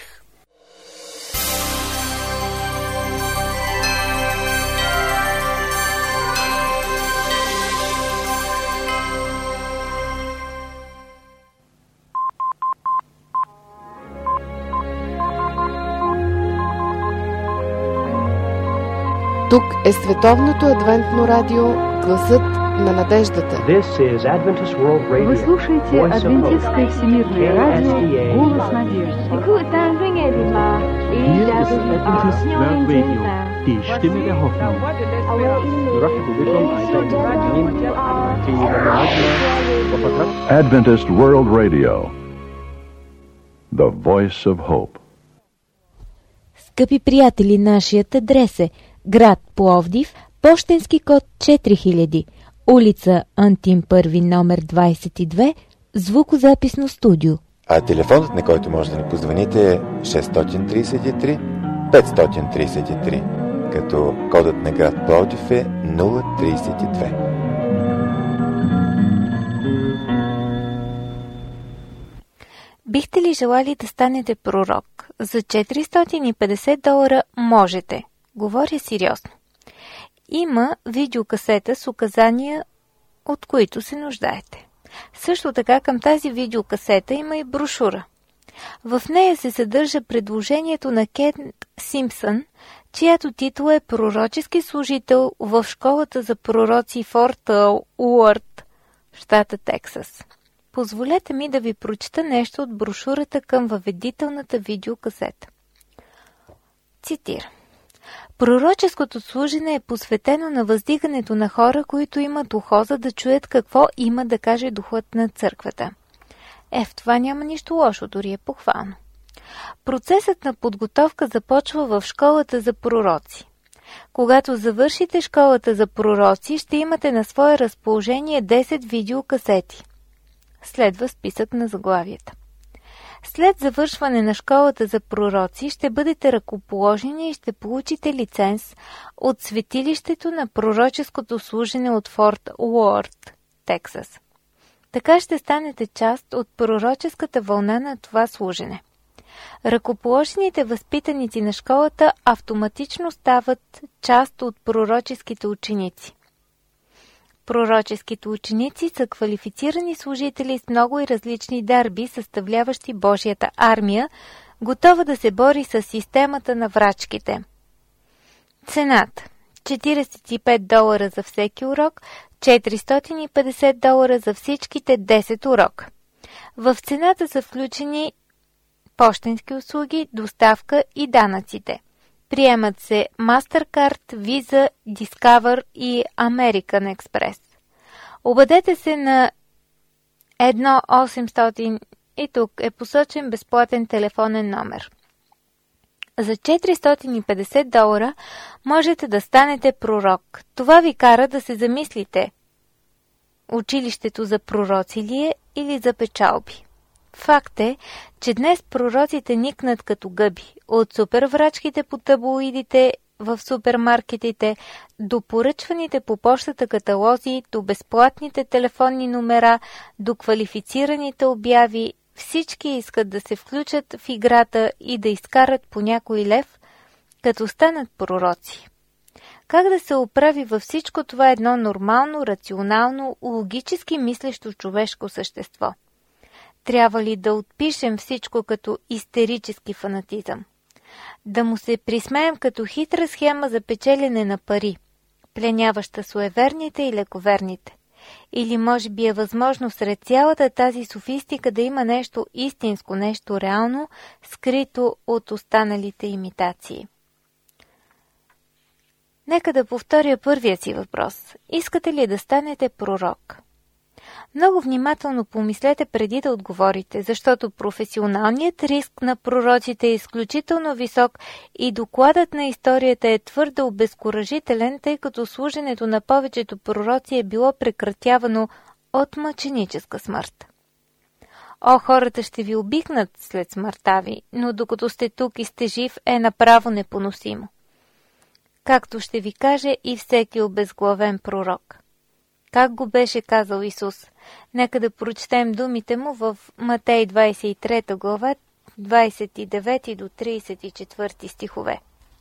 Тук е Световното адвентно радио, гласът на надеждата. Вы слушаете Адвентистское всемирное радио «Голос надежды». Die Stimme der Hoffnung. Adventist World Radio, the voice of hope. Скъпи приятели, нашият адрес е град Пловдив, пощенски код 4000, улица Антим Първи, номер 22, звукозаписно студио. А телефонът, на който може да ни позвоните, е 633 533, като кодът на град Пловдив е 032. Бихте ли желали да станете пророк? За $450 можете. Говоря сериозно. Има видеокасета с указания, от които се нуждаете. Също така към тази видеокасета има и брошура. В нея се съдържа предложението на Кен Симпсън, чиято титул е пророчески служител в школата за пророци Форт Уърт, щата Тексас. Позволете ми да ви прочета нещо от брошурата към въведителната видеокасета. Цитирам. Пророческото служене е посветено на въздигането на хора, които имат ухо, за да чуят какво има да каже духът на църквата. В това няма нищо лошо, дори е похвално. Процесът на подготовка започва в школата за пророци. Когато завършите школата за пророци, ще имате на свое разположение 10 видеокасети. Следва списък на заглавията. След завършване на школата за пророци ще бъдете ръкоположени и ще получите лиценз от светилището на пророческото служене от Форт Уорт, Тексас. Така ще станете част от пророческата вълна на това служене. Ръкоположените възпитаници на школата автоматично стават част от пророческите ученици. Пророческите ученици са квалифицирани служители с много и различни дарби, съставляващи Божията армия, готова да се бори с системата на врачките. Цената $45 за всеки урок, $450 за всичките 10 урока. В цената са включени пощенски услуги, доставка и данъците. Приемат се MasterCard, Visa, Discover и American Express. Обадете се на 1-800 и тук е посочен безплатен телефонен номер. За $450 можете да станете пророк. Това ви кара да се замислите. Училището за пророци ли е или за печалби? Факт е, че днес пророците никнат като гъби. От суперврачките по таблоидите в супермаркетите, до поръчваните по почтата каталози, до безплатните телефонни номера, до квалифицираните обяви, всички искат да се включат в играта и да изкарат по някой лев, като станат пророци. Как да се оправи във всичко това едно нормално, рационално, логически мислещо човешко същество? Трябва ли да отпишем всичко като истерически фанатизъм? Да му се присмеем като хитра схема за печелене на пари, пленяваща суеверните и лековерните? Или може би е възможно сред цялата тази софистика да има нещо истинско, нещо реално, скрито от останалите имитации? Нека да повторя първия си въпрос. Искате ли да станете пророк? Много внимателно помислете преди да отговорите, защото професионалният риск на пророците е изключително висок и докладът на историята е твърде обезкуражителен, тъй като служенето на повечето пророци е било прекратявано от мъченическа смърт. Хората ще ви обикнат след смъртта ви, но докато сте тук и сте жив, е направо непоносимо. Както ще ви каже и всеки обезглавен пророк. Как го беше казал Исус? Нека да прочетем думите му в Матей 23 глава, 29 до 34 стихове.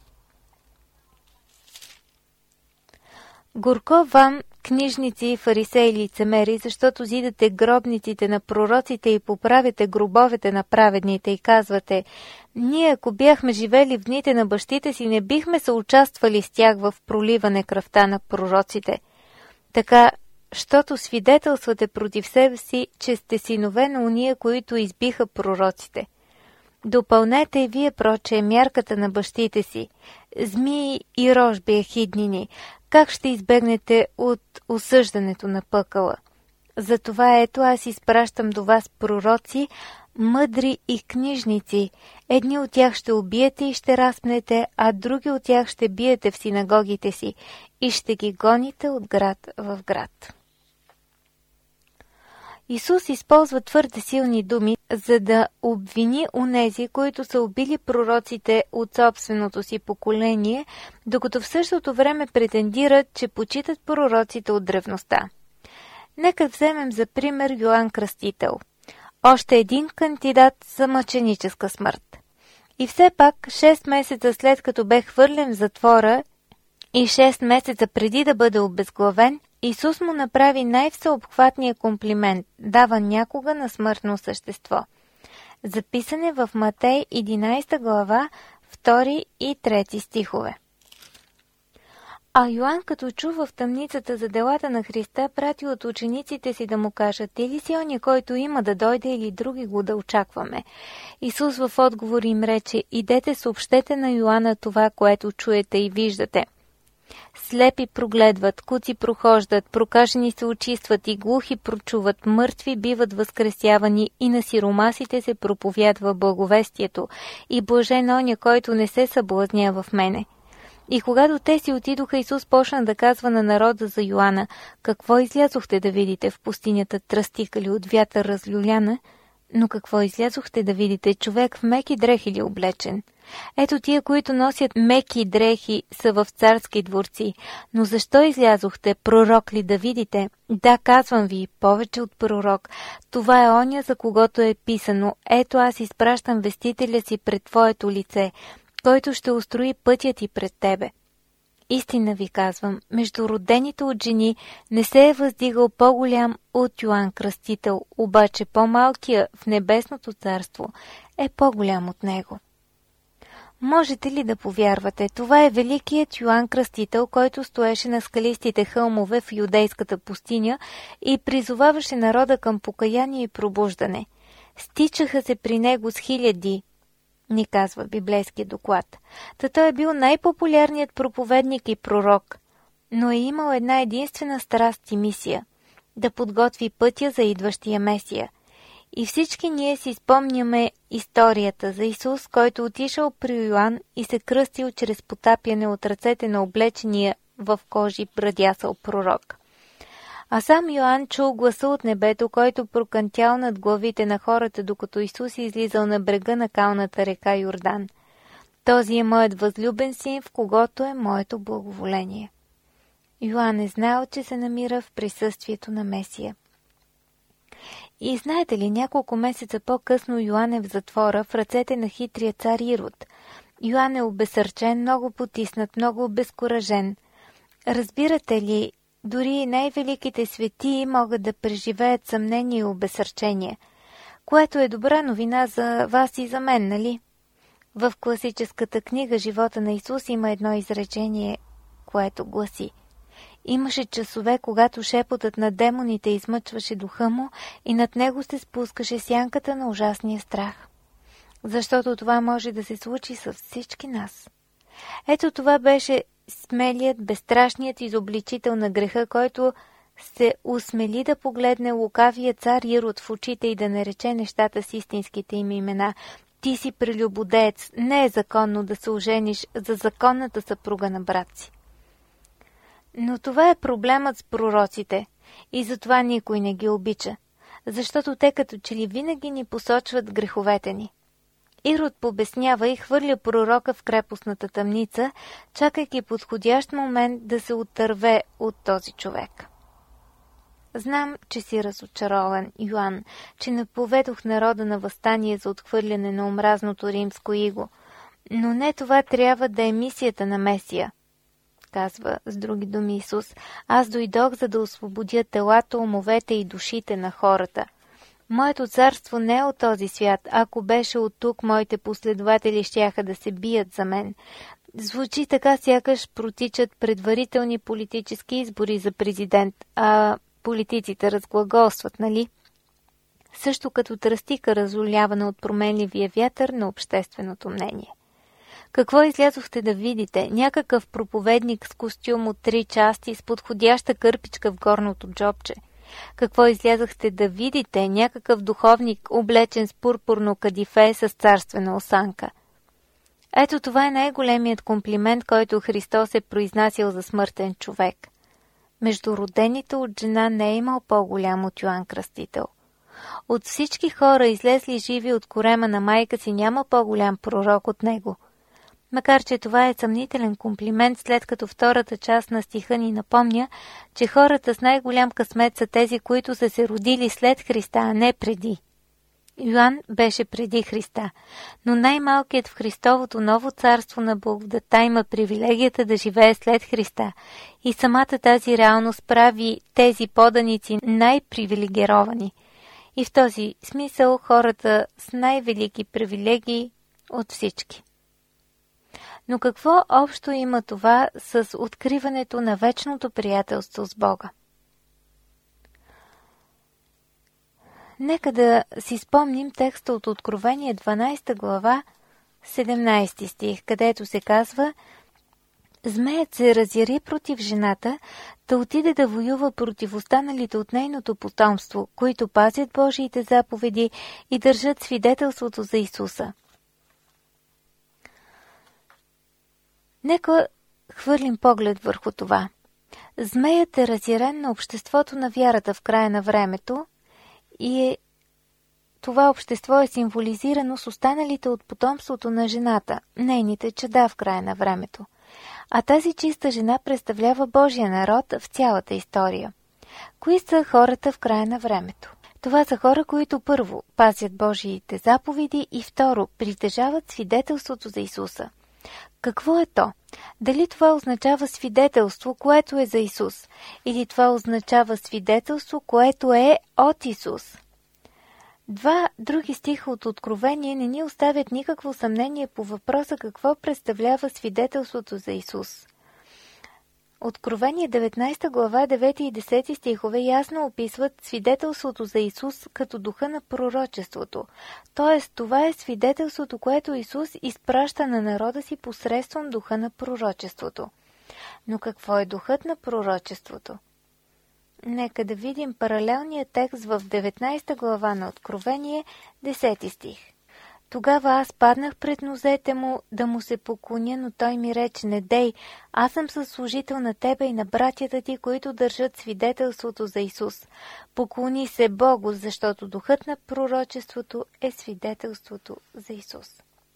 Горко вам, книжници, фарисеи и лицемери, защото зидате гробниците на пророците и поправяте гробовете на праведните и казвате: ние, ако бяхме живели в дните на бащите си, не бихме съучаствали с тях в проливане кръвта на пророците. Така, щото свидетелствате против себе си, че сте синове на уния, които избиха пророците. Допълнете и вие, проче, мярката на бащите си. Змии и рожби ехиднини, как ще избегнете от осъждането на пъкъла? Затова ето аз изпращам до вас пророци, мъдри и книжници. Едни от тях ще убиете и ще разпнете, а други от тях ще биете в синагогите си и ще ги гоните от град в град. Исус използва твърде силни думи, за да обвини онези, които са убили пророците от собственото си поколение, докато в същото време претендират, че почитат пророците от древността. Нека вземем за пример Йоан Кръстител. Още един кандидат за мъченическа смърт. И все пак, 6 месеца след като бе хвърлен в затвора и 6 месеца преди да бъде обезглавен, Исус му направи най-всеобхватния комплимент – дава някога на смъртно същество. Записан е в Матей 11 глава, 2 и 3 стихове. А Йоан, като чува в тъмницата за делата на Христа, прати от учениците си да му кажат: ти ли си оня, който има да дойде, или други го да очакваме? Исус в отговор им рече: идете, съобщете на Йоана това, което чуете и виждате. Слепи прогледват, куци прохождат, прокажени се очистват и глухи прочуват, мъртви биват възкресявани и на сиромасите се проповядва благовестието, и блажен оня, който не се съблазнява в мене. И когато те си отидоха, Исус почна да казва на народа за Йоана: какво излязохте да видите в пустинята, тръстикали от вятър разлюляна? Но какво излязохте да видите, човек в меки дрехи ли облечен? Ето тия, които носят меки дрехи, са в царски дворци. Но защо излязохте, пророк ли да видите? Да, казвам ви, повече от пророк. Това е оня, за когото е писано: ето аз изпращам вестителя си пред твоето лице, който ще устрои пътя ти пред тебе. Истина ви казвам, между родените от жени не се е въздигал по-голям от Йоан Кръстител, обаче по-малкия в небесното царство е по-голям от него. Можете ли да повярвате? Това е великият Йоан Кръстител, който стоеше на скалистите хълмове в юдейската пустиня и призоваваше народа към покаяние и пробуждане. Стичаха се при него с хиляди, ни казва библейския доклад. Та той е бил най-популярният проповедник и пророк, но е имал една единствена страст и мисия – да подготви пътя за идващия Месия. И всички ние си спомняме историята за Исус, който отишъл при Йоан и се кръстил чрез потапяне от ръцете на облечения в кожи брадясал пророк. А сам Йоан чул гласа от небето, който прокънтял над главите на хората, докато Исус излизал на брега на калната река Йордан. Този е моят възлюбен син, в когото е моето благоволение. Йоан е знаел, че се намира в присъствието на Месия. И знаете ли, няколко месеца по-късно Йоан е в затвора в ръцете на хитрия цар Ирод. Йоан е обесърчен, много потиснат, много обезкуражен. Разбирате ли, дори най-великите светии могат да преживеят съмнение и обесърчение, което е добра новина за вас и за мен, нали? В класическата книга «Живота на Исус» има едно изречение, което гласи: имаше часове, когато шепотът на демоните измъчваше духа му и над него се спускаше сянката на ужасния страх. Защото това може да се случи с всички нас. Ето това беше смелият, безстрашният изобличител на греха, който се усмели да погледне лукавия цар Ирод в очите и да нарече нещата с истинските им имена. Ти си прелюбодеец, не е законно да се ожениш за законната съпруга на брат си. Но това е проблемът с пророците и затова никой не ги обича, защото те като че ли винаги ни посочват греховете ни. Ирод побеснява и хвърля пророка в крепостната тъмница, чакайки подходящ момент да се отърве от този човек. Знам, че си разочарован, Йоан, че не поведох народа на въстание за отхвърляне на омразното римско иго, но не това трябва да е мисията на Месия, казва с други думи Исус. Аз дойдох, за да освободя телата, умовете и душите на хората. Моето царство не е от този свят. Ако беше от тук, моите последователи щяха да се бият за мен. Звучи така, сякаш протичат предварителни политически избори за президент, а политиците разглаголстват, нали? Също като тръстика, разолявана от променливия вятър на общественото мнение. Какво излязохте да видите? Някакъв проповедник с костюм от 3 части с подходяща кърпичка в горното джобче. Какво излязохте да видите? Някакъв духовник, облечен с пурпурно кадифе с царствена осанка. Ето това е най-големият комплимент, който Христос е произнасял за смъртен човек. Между родените от жена не е имал по-голям от Йоан Кръстител. От всички хора, излезли живи от корема на майка си, няма по-голям пророк от него. Макар че това е съмнителен комплимент, след като втората част на стиха ни напомня, че хората с най-голям късмет са тези, които са се родили след Христа, а не преди. Йоан беше преди Христа, но най-малкият в Христовото ново царство на благодата има привилегията да живее след Христа и самата тази реалност прави тези поданици най-привилегировани. И в този смисъл хората с най-велики привилегии от всички. Но какво общо има това с откриването на вечното приятелство с Бога? Нека да си спомним текста от Откровение 12 глава, 17 стих, където се казва: Змеят се разяри против жената, да отиде да воюва против останалите от нейното потомство, които пазят Божиите заповеди и държат свидетелството за Исуса. Нека хвърлим поглед върху това. Змеят е разярен на обществото на вярата в края на времето и това общество е символизирано с останалите от потомството на жената, нейните чада в края на времето. А тази чиста жена представлява Божия народ в цялата история. Кои са хората в края на времето? Това са хора, които първо пазят Божиите заповеди и второ притежават свидетелството за Исуса. Какво е то? Дали това означава свидетелство, което е за Исус, или това означава свидетелство, което е от Исус? Два други стиха от Откровение не ни оставят никакво съмнение по въпроса какво представлява свидетелството за Исус. Откровение 19 глава 9 и 10 стихове ясно описват свидетелството за Исус като духа на пророчеството. Тоест, това е свидетелството, което Исус изпраща на народа си посредством духа на пророчеството. Но какво е духът на пророчеството? Нека да видим паралелния текст в 19 глава на Откровение, 10 стих. Тогава аз паднах пред нозете му да му се поклоня, но той ми рече: не дей, аз съм съслужител на тебе и на братята ти, които държат свидетелството за Исус. Поклони се Богу, защото духът на пророчеството е свидетелството за Исус.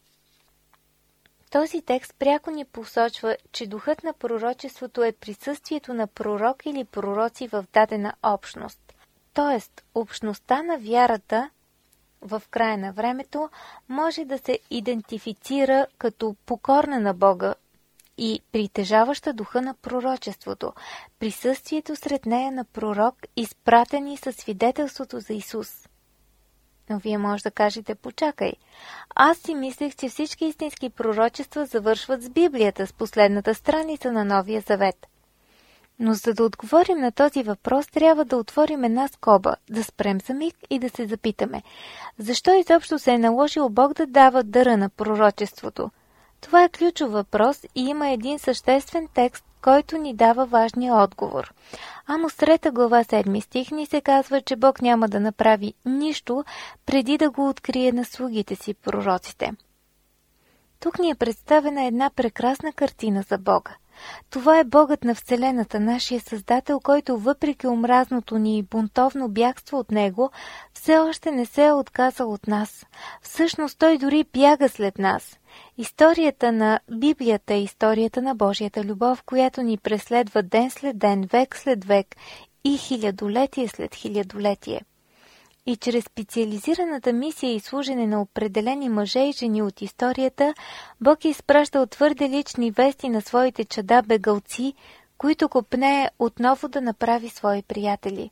Този текст пряко ни посочва, че духът на пророчеството е присъствието на пророк или пророци в дадена общност. Тоест, общността на вярата в края на времето може да се идентифицира като покорна на Бога и притежаваща духа на пророчеството, присъствието сред нея на пророк, изпратени със свидетелството за Исус. Но вие може да кажете: почакай, аз си мислех, че всички истински пророчества завършват с Библията, с последната страница на Новия Завет. Но за да отговорим на този въпрос, трябва да отворим една скоба, да спрем за миг и да се запитаме: защо изобщо се е наложил Бог да дава дъра на пророчеството? Това е ключов въпрос и има един съществен текст, който ни дава важния отговор. Амос 3 глава 7 стих ни се казва, че Бог няма да направи нищо преди да го открие на слугите си пророците. Тук ни е представена една прекрасна картина за Бога. Това е Богът на Вселената, нашия Създател, който въпреки омразното ни и бунтовно бягство от Него, все още не се е отказал от нас. Всъщност Той дори бяга след нас. Историята на Библията е историята на Божията любов, която ни преследва ден след ден, век след век и хилядолетие след хилядолетие. И чрез специализираната мисия и служене на определени мъже и жени от историята, Бог е изпращал твърде лични вести на своите чада бегълци, които копнее отново да направи свои приятели.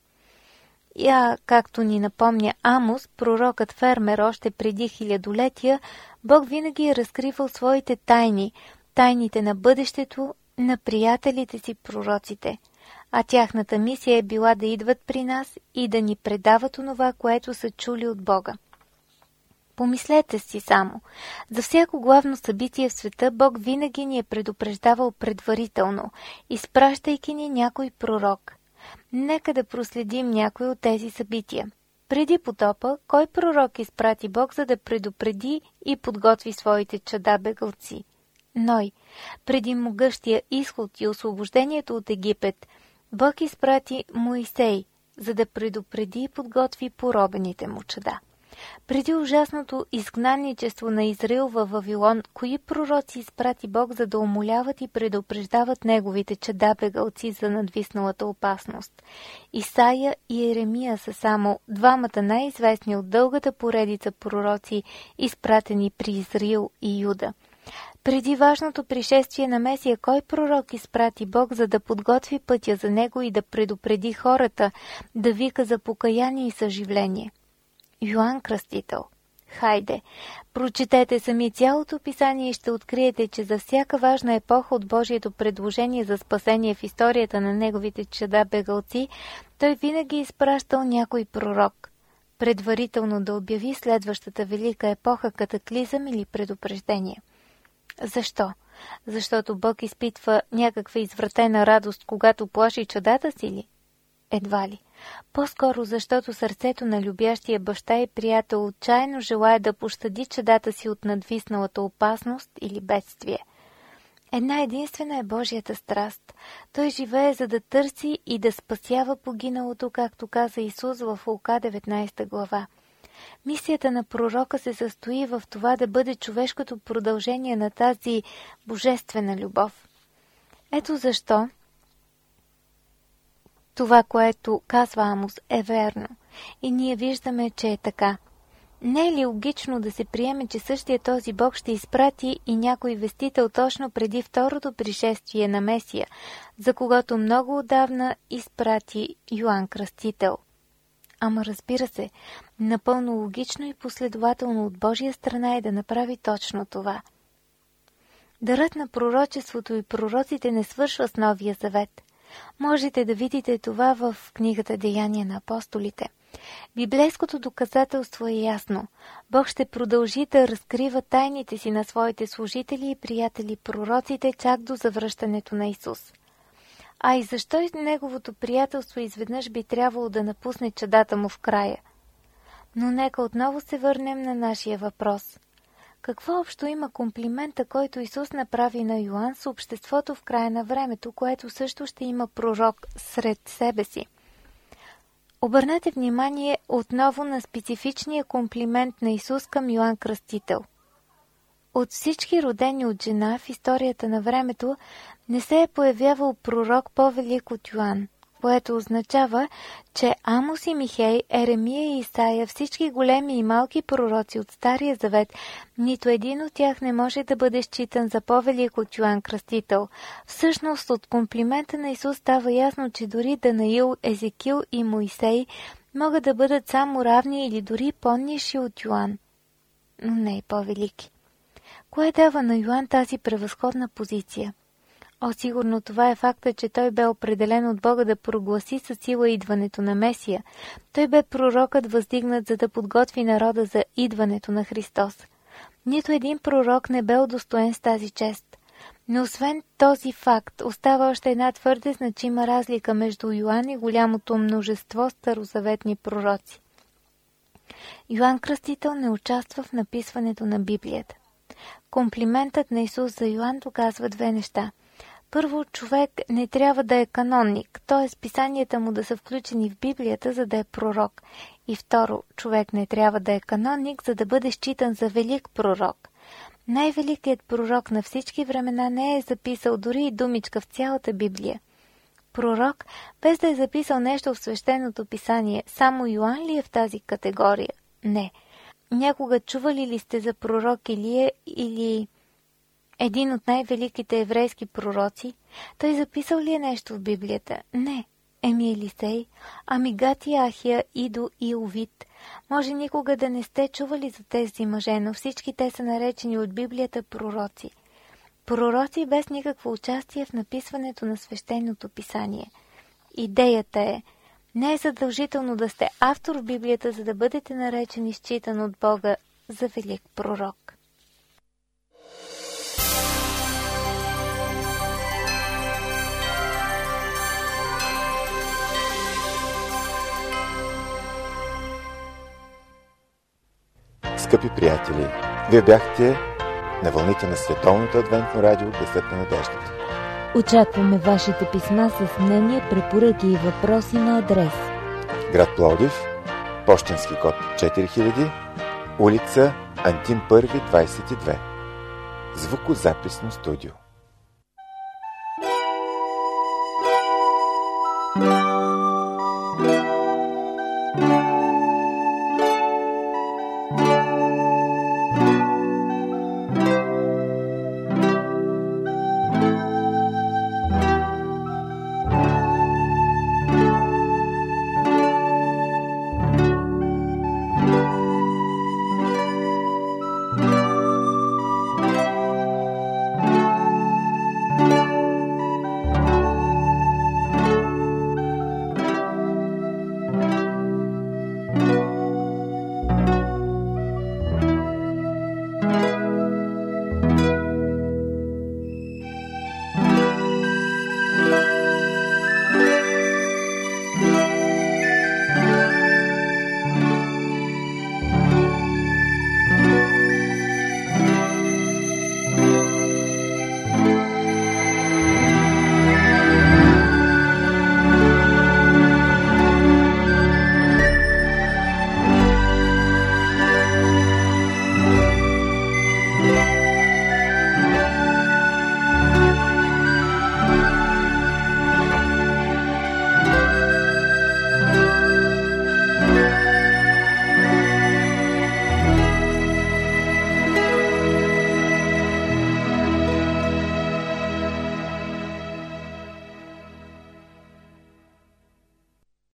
Както ни напомня Амос, пророкът фермер още преди хилядолетия, Бог винаги е разкривал своите тайни, тайните на бъдещето, на приятелите си пророците. А тяхната мисия е била да идват при нас и да ни предават онова, което са чули от Бога. Помислете си само. За всяко главно събитие в света Бог винаги ни е предупреждавал предварително, изпращайки ни някой пророк. Нека да проследим някои от тези събития. Преди потопа, кой пророк изпрати Бог, за да предупреди и подготви своите чада бегълци? Ной. Преди могъщия изход и освобождението от Египет, Бог изпрати Моисей, за да предупреди и подготви поробените му чада. Преди ужасното изгнанничество на Израил във Вавилон, кои пророци изпрати Бог, за да умоляват и предупреждават неговите чада бегълци за надвисналата опасност? Исаия и Еремия са само двамата най-известни от дългата поредица пророци, изпратени при Израил и Юда. Преди важното пришествие на Месия, кой пророк изпрати Бог, за да подготви пътя за него и да предупреди хората, да вика за покаяние и съживление? Йоан Кръстител. Хайде, прочетете сами цялото писание и ще откриете, че за всяка важна епоха от Божието предложение за спасение в историята на неговите чада бегълци, той винаги изпращал някой пророк, предварително да обяви следващата велика епоха катаклизъм или предупреждение. Защо? Защото Бог изпитва някаква извратена радост, когато плаши чадата си ли? Едва ли. По-скоро защото сърцето на любящия баща и приятел отчаяно желая да пощади чадата си от надвисналата опасност или бедствие. Една единствена е Божията страст. Той живее, за да търси и да спасява погиналото, както каза Исус в Лука 19 глава. Мисията на пророка се състои в това да бъде човешкото продължение на тази божествена любов. Ето защо това, което казва Амос, е верно. И ние виждаме, че е така. Не е ли логично да се приеме, че същия този Бог ще изпрати и някой вестител точно преди второто пришествие на Месия, за когото много отдавна изпрати Йоан Кръстител? Ама разбира се, напълно логично и последователно от Божия страна е да направи точно това. Дарът на пророчеството и пророците не свършва с Новия завет. Можете да видите това в книгата Деяния на апостолите. Библейското доказателство е ясно. Бог ще продължи да разкрива тайните си на своите служители и приятели пророците чак до завръщането на Исус. А и защо и неговото приятелство изведнъж би трябвало да напусне чадата му в края? Но нека отново се върнем на нашия въпрос. Какво общо има комплимента, който Исус направи на Йоан с обществото в края на времето, което също ще има пророк сред себе си? Обърнете внимание отново на специфичния комплимент на Исус към Йоан Кръстител. От всички родени от жена в историята на времето не се е появявал пророк по-велик от Йоан, което означава, че Амос и Михей, Еремия и Исаия, всички големи и малки пророци от Стария завет, нито един от тях не може да бъде считан за по-велик от Йоан Кръстител. Всъщност от комплимента на Исус става ясно, че дори Данаил, Езекил и Моисей могат да бъдат само равни или дори по-ниши от Йоан, но не и по-велики. Кое дава на Йоан тази превъзходна позиция? Сигурно това е факта, че той бе определен от Бога да прогласи със сила идването на Месия. Той бе пророкът въздигнат, за да подготви народа за идването на Христос. Нито един пророк не бе удостоен с тази чест. Но освен този факт, остава още една твърде значима разлика между Йоан и голямото множество старозаветни пророци. Йоан Кръстител не участва в написването на Библията. Комплиментът на Исус за Йоан доказва две неща. Първо, човек не трябва да е канонник, т.е. писанията му да са включени в Библията, за да е пророк. И второ, човек не трябва да е канонник, за да бъде считан за велик пророк. Най-великият пророк на всички времена не е записал дори и думичка в цялата Библия. Пророк, без да е записал нещо в свещеното писание, само Йоан ли е в тази категория? Не. Някога чували ли сте за пророк Илия или един от най-великите еврейски пророци? Той записал ли е нещо в Библията? Не. Елисей, Гат и Ахия, Идо и Овид. Може никога да не сте чували за тези мъже, но всички те са наречени от Библията пророци. Пророци без никакво участие в написването на свещеното писание. Идеята е, не е задължително да сте автор в Библията, за да бъдете наречен и считан от Бога за велик пророк. Скъпи приятели, вие бяхте на вълните на Световното адвентно радио Гласът на надеждата. Очакваме вашите писма с мнения, препоръки и въпроси на адрес: град Пловдив, пощенски код 4000, улица Антим Първи, 22. Звукозаписно студио.